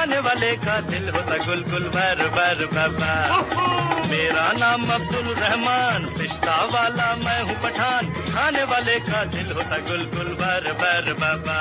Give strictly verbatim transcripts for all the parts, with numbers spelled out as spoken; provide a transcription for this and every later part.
खाने वाले का दिल होता गुल गुल बर बर बाबा। मेरा नाम अब्दुल रहमान, पिस्ता वाला मैं हूँ पठान, खाने वाले का दिल होता गुल गुल बर बर बाबा।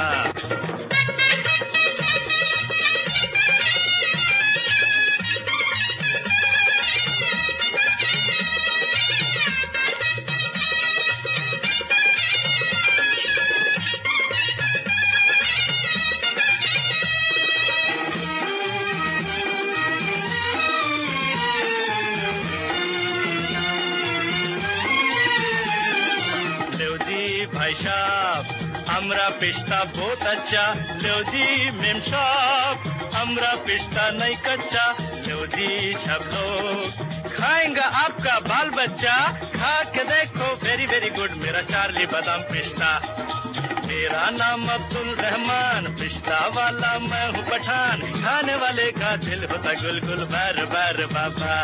भाई साहब हमरा पिस्ता बहुत अच्छा, लो जी मेम साहब हमरा पिस्ता नहीं कच्चा, लो जी सब लोग खाएंगा आपका बाल बच्चा, खा के देखो वेरी वेरी गुड मेरा चार्ली बादाम पिस्ता। मेरा नाम अब्दुल रहमान, पिस्ता वाला मैं हूँ पठान, खाने वाले का दिल होता गुल गुल बर बर बाबा।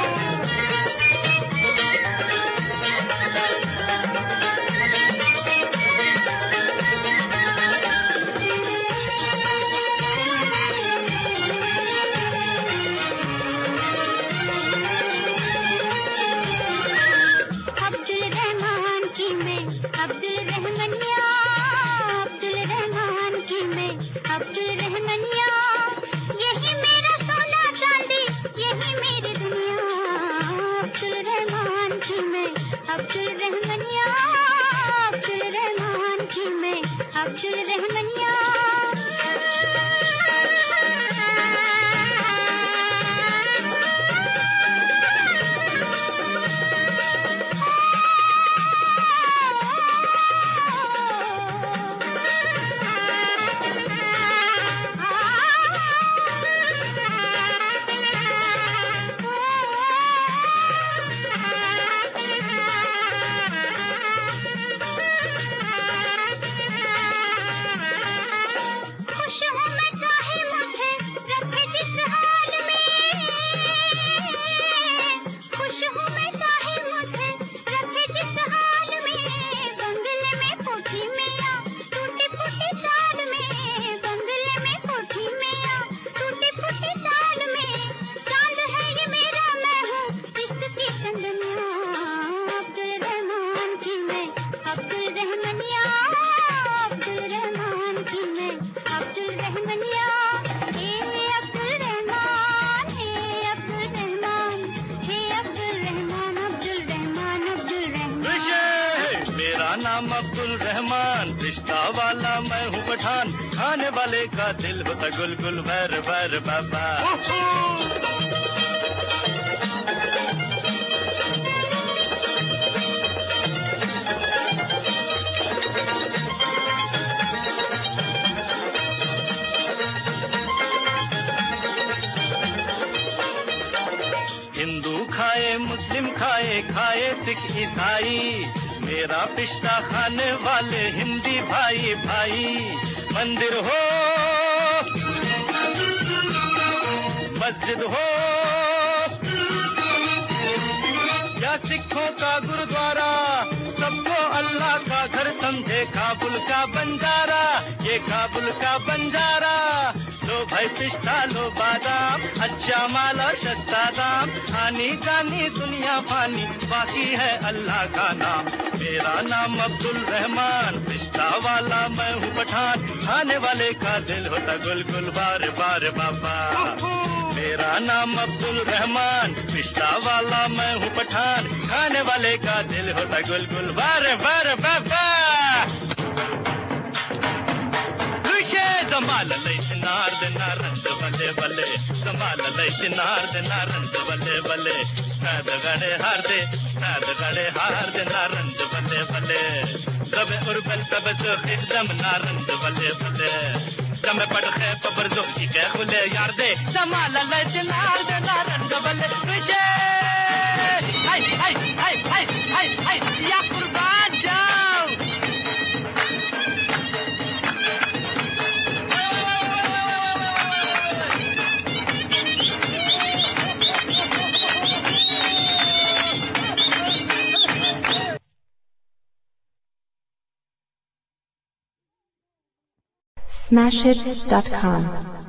नाम अब्दुल रहमान, पिस्ता वाला मैं हूँ पठान, खाने वाले का दिल होता गुल गुल बर बर बाबा। हिंदू खाए मुस्लिम खाए, खाए सिख ईसाई, मेरा पिस्ता खाने वाले हिंदी भाई भाई। मंदिर हो मस्जिद हो या सिखों का गुरुद्वारा, सबको अल्लाह का घर समझे काबुल का बंजारा, ये काबुल का बंजारा। लो भाई पिस्ता लो बादाम, अच्छा माल और सस्ता दाम, आनी जानी दुनिया फानी, बाकी है अल्लाह का नाम। मेरा नाम अब्दुल रहमान, पिस्ता वाला मैं हूँ पठान, खाने वाले का दिल होता गुल गुल बार बार बाबा। मेरा नाम अब्दुल रहमान, पिस्ता वाला मैं हूँ पठान, खाने वाले का दिल होता गुल गुल बार बार बाबा। Zamal lay chinar de narand bale bale, zamal lay chinar de narand bale bale, sad gade har de, sad gade har de narand bale bale, rabe urbal tab so khidam narand bale bale, jam pad khe pabar zo ki ke khule yar de, zamal lay chinar de narand bale, wishe, hay hay hay hay hay hay, ya qurban jao. Smashhits dot com